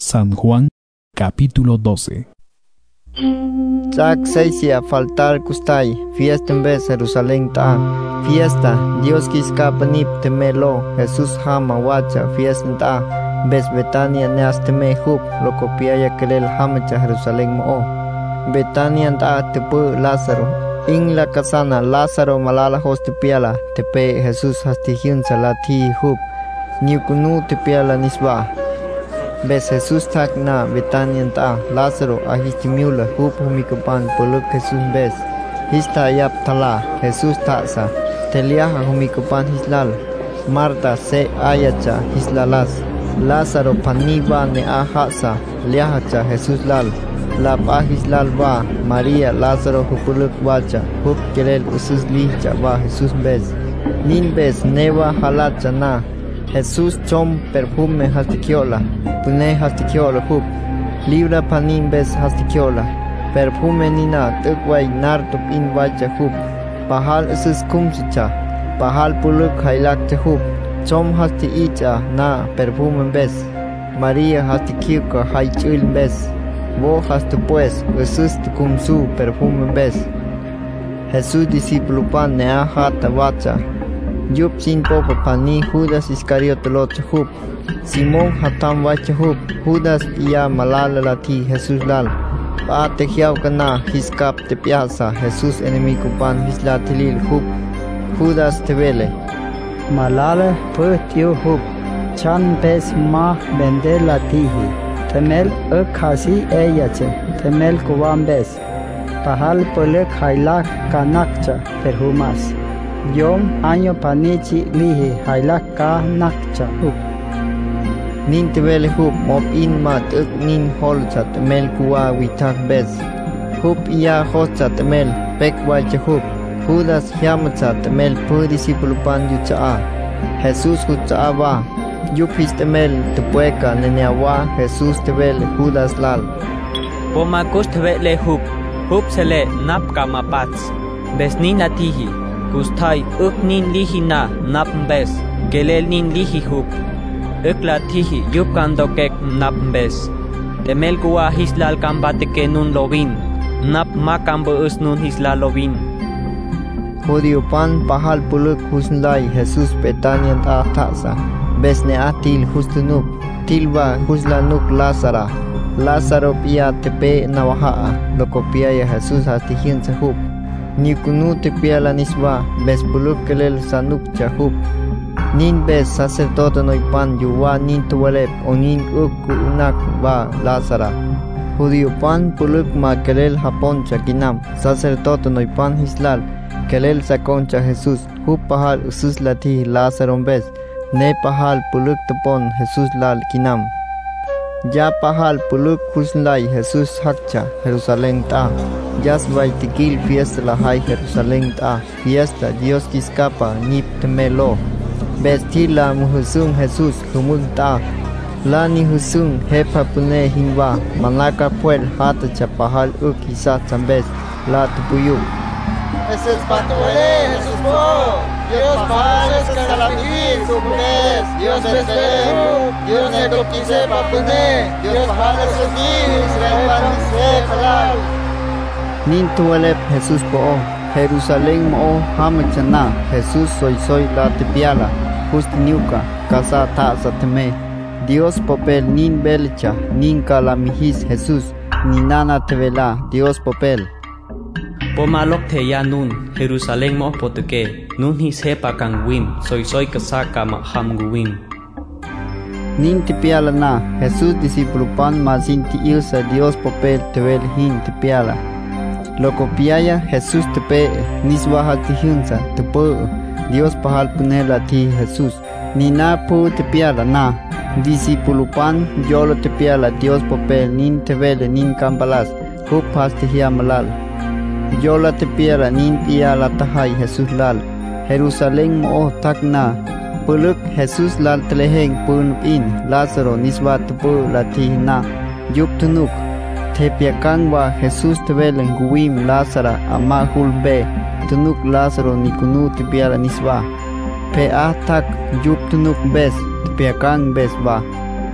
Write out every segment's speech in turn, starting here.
San Juan, capítulo 12. Tzak seisia faltar kustai, fiesta en vez Jerusalén ta, fiesta, Dios kiskapa nip temelo, Jesús hama wacha, fiesta ta, vez Betania neas teme hub, lo copiaya kelel hamacha Jerusalén mo. Betania ta tepu Lázaro, in la casana Lázaro malala hostipiala, tepe Jesús hastijunsa la ti hub, niukunu tepiala nisba. Ves Jesús tak na Betania ta Lázaro ahistimiula hub humikupan poluk Jesús ves hista yap tala Jesús taksa teliaha humikupan hislal Marta se ayacha hislalas Lázaro paniba ne ahasa liahacha Jesús lal lap ahislal ba María Lázaro hupuluk wacha hub kelel usus licha ba Jesús ves nin ves neva halacha na Jesús chom perfume hastikiola, pune hastikiola hub, libra panin bes hastikiola, perfume nina tukway nartup in wacha hub, pahal isus kumchicha, pahal puluk hailak hub, chom hasti icha na perfume bes, María hastikiuka haichul bes, wo hastu pues, isus tukumsu perfume bes. Jesús discípulo pan nea hata wacha, Yup sin popa pani Judas Iscariote locha hub, Simón hatam wacha hub, Judas iya malala lati Jesús lal, pa tejiao kana hiskap te piasa, Jesús enemigo pan hislatilil hub, Judas tevele. Malala putio hub, chan pes ma vende latihi, temel khasi eyache, temel kuwan bes, pahal polek hailak kanakcha perhumas. Yom año panichi lihi hailak ka nakcha hub. Nin tevele hub mop in mat nin holchat mel kuwa witak bez. Hub iya hochat mel pek wacha hub. Judas hiamachat mel pu discípulo pan yucha. Jesús hucha ba. Yupis temel tepueka neneawa Jesús tevele Judas lal. Pomakus tevele hub. Hub sele nap kamapats. Besnin latihi. Gustai nin lihina napmbes, gelel nin lihi hub. Latihi yupkando kek napmbes. Temel kuwa hislal kambate ke nun lovin. Nap makambo us nun hislal lovin. Judío pan pahal puluk husnlai Jesús Betania ta tasa. Besne atil hustunuk. Tilba huslanuk Lázara. Lázaro pia tepe nawaha. Lokopia ya Jesús hastijin sa hub. Nikunu tepiala nisba, bes puluk kelel sanuk chahub. Nin bes sacerdote noipan yuwa nin tuwalep o nin ukku unak ba Lázara. Judío pan puluk ma kelel hapon chakinam, sacerdote noipan hislal, kelel sakoncha Jesús, hub pahal usus lati Lázaro bes, ne pahal puluk tepon Jesús lal kinam. Ya pahal puluk husnlai Jesús hakcha Jerusalén ta. Yas vaitikil fiesta la hay Jerusalén ta. Fiesta Dios kiskapa nip temelo. Bestila muhusung Jesús humun ta. La ni husung hepa pune hingwa. Manaka puel hata chapahal ukisa chambes. La tupuyu. Ese es patuele Jesús po. Dios Padre escalatín suples. Dios beseo. Dios neto quise papune. Dios Padre sesni. Israel panise halal. Nin tuwalep Jesús po Jerusalén mo hamachana Jesús soy la tepiala just niuka casa ta sateme Dios popel nin belcha nin kalamihis Jesús ni nana tevela Dios popel Pomalok te ya nun Jerusalén mo poteke nun his hepa kang wim soy kasaka ma hamguwim. Nin tepiala na Jesús discípulo pan masin ti ilsa Dios popel tevel hin tepiala. Lo copiaya Jesús tepe niswaha tijunsa tepo Dios pahal punela ti Jesús ni na pu tepiala na discípulo pan yolo tepiala Dios popel nin tevele nin kambalas hupas tihiamalal yola tepiala nin piala tahai Jesús lal Jerusalén mo takna puluk Jesús lal teleheng pun in Lázaro niswa tepo latihna yup tunuk Tepiakan wa Jesús tevelen guim Lázara amahul be tunuk Lázaro nikunu tepiala niswa pe tak yup tunuk bes tepiakan bes ba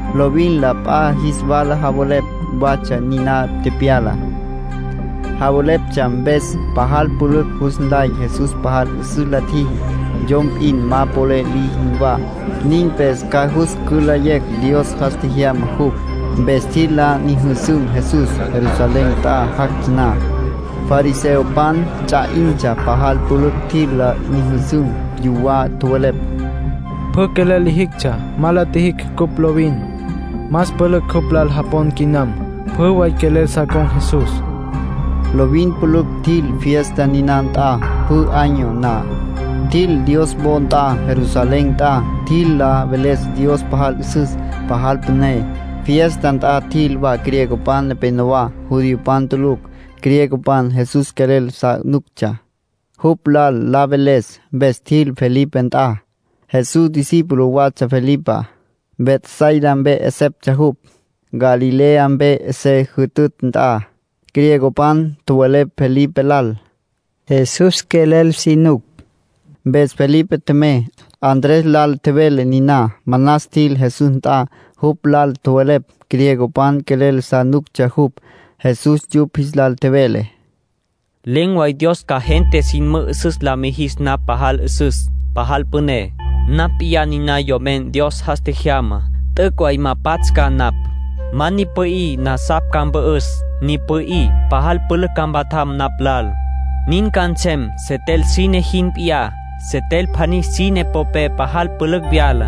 Lovin la pa hisbala habolep bacha nina tepiala. Habolep chambes pahal puluk husnlay Jesus pahal usulati. Jom in ma pole li hinwa. Nin pes kahus kulayek Dios hastihia mahuk. Bestila ni husum Jesus Jerusalem ta hakna. Fariseo pan cha incha pahal puluk tila ni husum yuwa tualep. Pekele lihikcha malatihik kuplovin. Mas puluk kuplal hapon kinam. Peway kelel sakong Jesus. Lovin puluk til fiesta ninanta pu año na. Til Dios bonta Jerusalem ta til la veles Dios pahal usus pahal pene. Fiesta ta til va griego pan penova judío pan tuluk griego pan Jesus kelel sa nukcha. Huplal la veles bestil Felipe ta. Jesús discípulo wacha Felipa. Betsaida be esep chahup. Galilea be ese hutut ta. Griego pan tuele Felipe lal. Jesús kelel sinuk. Bes Felipe teme. Andrés lal tevele nina. Manastil Jesús ta. Hup lal tuele. Griego pan kelel sanuk chahup. Jesús yupis lal tevele. Lengua y Dios ka gente sin sus la mejis na pahal sus. Pahal pune. Nap iya nina yomen Dios haste llama. Tekway mapatska nap. Mani pui na sap kan beus. Ni pui pahal pul kan batam nap lal. Nin kancem setel sine hin pia. Setel pani sine pope pahal puluk biala.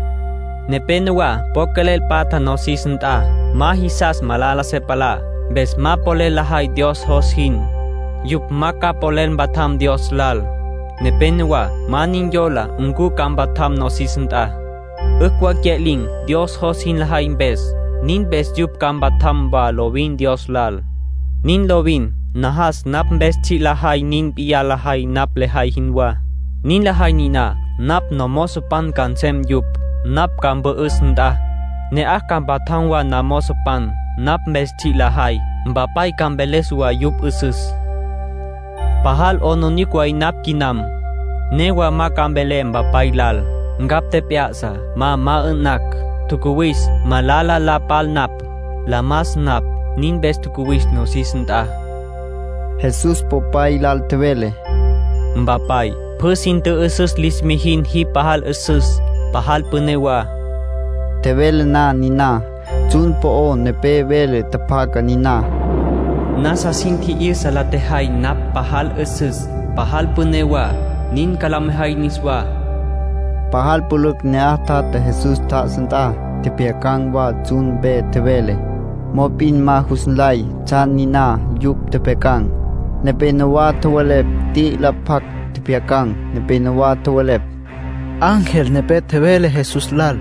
Nepenua pokelel pata no sisnta. Mahisas malala sepala. Bes ma pole lahay Dios hosin. Yup maka polen batam Dios lal. Nepenua manin yola ungu kan batam no sisnta. Ukwa ketling Dios hosin lahay bes. Nin bes yup kan batam ba lovin Dios lal. Nin lovin nahas nap bes chi lahay nin pia lahay nap lehay hinwa. Nin lahay nina nap no mosupan kancem yup. Nap kan beus nda. Ne ah kan batam wa na mosupan. Nap bes chi lahay. Bapay kan beles wa yup usus. Pahal ononikway nap kinam. Newa ma kan belem bapay lal. Ngap te piasa ma enak. Tukuwis malala la pal nap. La mas nap. Nin bes tukuwis no sisnta. Jesús popay lal tevele. Bapay. Persin te usus lismihin hi pahal usus. Pahal punewa. Tevele na nina. Chun po nepe vele tapaka nina. Nasa sinti isa la tehay nap pahal usus. Pahal punewa. Nin kalamhay niswa. Pahal puluk ne ata te Jesus ta senta. Tepiakang wa chun be tevele. Mopin ma husnlay. Chan nina yup tepekang. Nepenawa tuwalep ti lapak tepiakang. Nepenawa tuwalep. Ángel nepe tevele Jesus lal.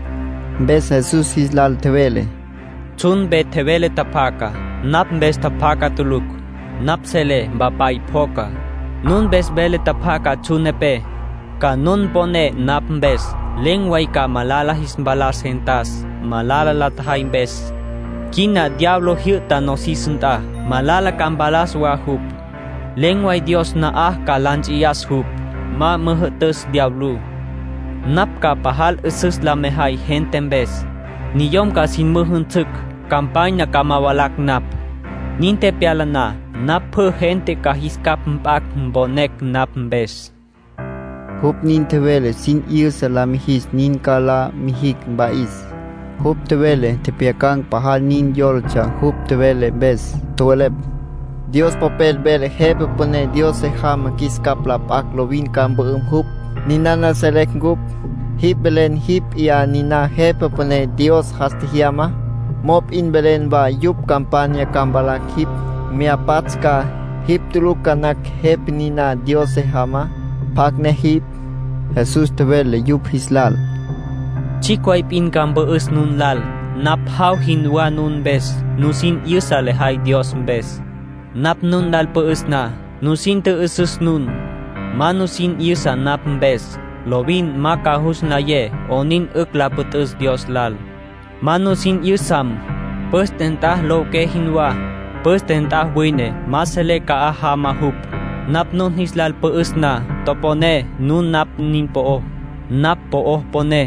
Bes Jesus hislal tevele. Chun be tevele tapaka. Nap bes tapaka tuluk. Nap sele bapay poka. Nun bes bele tapaka chunepe. Ka nun pone nap bes. Lengway ka malala hisbalas hentas. Malala lathay bes. Kina diablo hirta no sisunta. Malala kan balas wahup. Lengway Dios na ka lanchiyas hup. Ma mehetes diablo. Nap ka pahal usus la mehay henten bes. Niyom ka sin mehuntuk. Kampanya ka mawalak nap. Ninte piala na. Nap pe gente ka hiskap mpak mbonek nap bes. Hup nin tevele sin irsa la mihis nin kala mihik bais. Hup tevele tepiakang pahal nin yolcha. Hup tevele bes tuelep. Dios papel bele hebe pone Dios se hama kiskap la pak lovin kan beum hup. Ninana selek gup. Hip belen hip ia nina hebe pone Dios hastihiyama. Mop in belen ba yup kampanya kambalak hip. Miapatska hip tulukanak hep nina Dios se hama. Pakne hip. Jesus tevele yup hislal. Chikway pin kan beus nun lal. Nap haw hinwa nun bes. Nusin yusa lehay Dios bes. Nap nun lal peus na. Nusin te usus nun. Manusin yusa nap bes. Lovin makahus na ye. Onin ukla putus Dios lal. Manusin yusam. Pus tentah lo ke hinwa. Pus tentah wine. Masele ka aha mahup. Nap nun hislal peus na. Topone nun nap nin poo. Nap poo pone.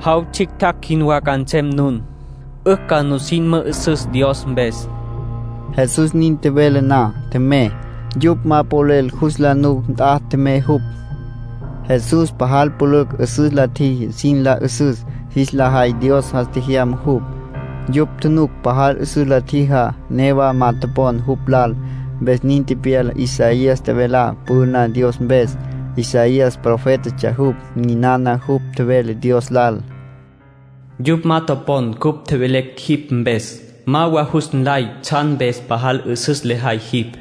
hau chik tak hinwa kanchem nun. Kanu sin me sus Dios bes. Jesús nin te vele na, teme. Yup ma polel husla nu ta teme hup. Jesús pahal puluk sus la ti sin la sus his la hay Dios has te hiam hup. Yup tunuk pahal sus la ti ha neva matapon hup lal. Bes nin te piel Isaías te vela puna Dios bes. Isaías profeta chahup ni nana hup te vele Dios lal. Yup matapon kup te velek hip bes. Mawa husn lai chan bes pahal sus le hay hip.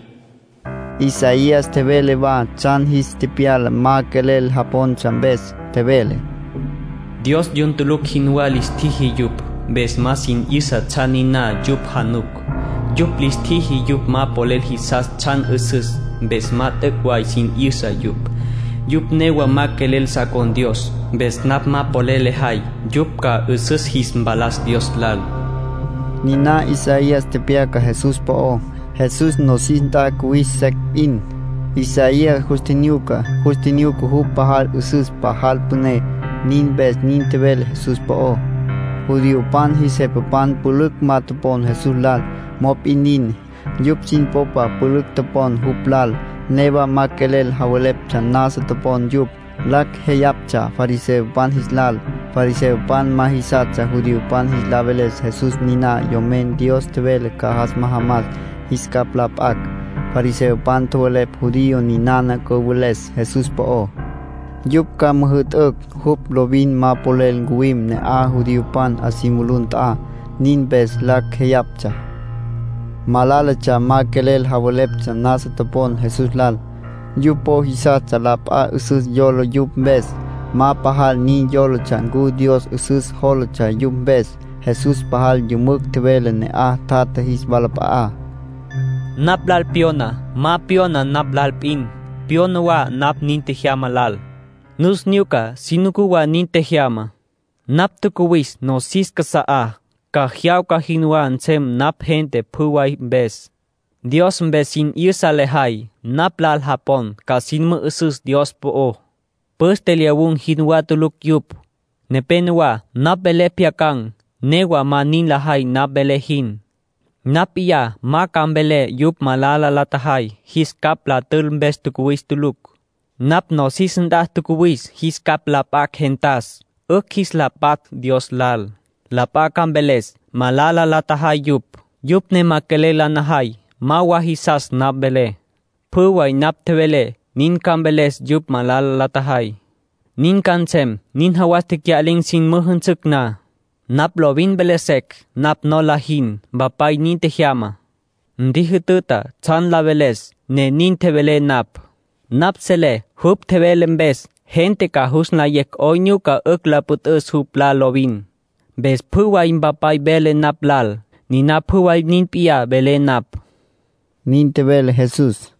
Isaías te vele va chan his te pial ma kelel Japón chambes te vele. Dios yuntuluk hinwa listihi yup. Bes ma sin isa chanina yup hanuk. Yup listihi yup ma polel hisas chan sus. Bes ma tekwai sin isa yup. Yup newa ma kelel sa con Dios. Bes nap ma polele hay. Yup ka sus his balas Dios lal. Nina Isaías te piaca Jesús po. Jesús nos sinta kuisek in. Isaías justiniuka hu pahal usus pahal pune. Nin bes nin tevel Jesús po. Judío pan hisepan puluk matapon Jesús lal. Mop inin. Yup sin popa puluk tapon huplal. Neva makelel hawelep chanasa tapon yup. Lak heyapcha fariseo pan hislal. Fariseo pan mahisacha judío pan hislaveles Jesús nina yomen Dios tevel kahas mahamas. Hiskaplapak, fariseo pan tuelep judío ni nana kobules Jesús po. Yup ka mahut hup lovin ma polel guim ne a judío pan asimulun ta nin bes lak heyapcha. Malalacha ma kelel hawolepcha nasa tapon Jesús lal. Yup po hisacha lap a usus yolo yup bes. Ma pahal ni yolo changu Dios usus holocha yup bes. Jesús pahal yumuk tevele ne a tata his balapa a. Naplal piona, ma piona naplal pin. Piona wa nap ninte hiama lal. Nus niuka sinuku wa ninte hiama. Nap tukuwis no siska sa a. Ka hiau ka hinua ansem nap gente puwai bes. Dios bes sin irsa lehai. Naplal Japón ka sin mu usus Dios po o. Pues teliawun hinua tuluk yup. Nepenwa nap bele piakang. Newa ma nin lahai nap bele hin. Napia ma kambele yup malala latahay his kap la tulmbes tukuwis tuluk. Nap no sisenda tukuwis his kap la pak hentas. His la pak Dios lal. La pak kambeles malala latahay yup. Yup ne makele lanahay mawa hisas nap bele. Puway nap tevele nin kambeles yup malala latahay. Nin kansem nin hawas tikyaling sin muhunsuk na. Nap lovin belesek, nap no lahin, bapay nin te hiama. Ndi hututa, chan la veles, ne nin te vele nap. Nap sele, hup te velen bes, gente ka husna yek oinyu ka la put hup la lovin. Bes puway bapay bele nap lal, ni nap puway nin pia bele nap. Nin te vele Jesús.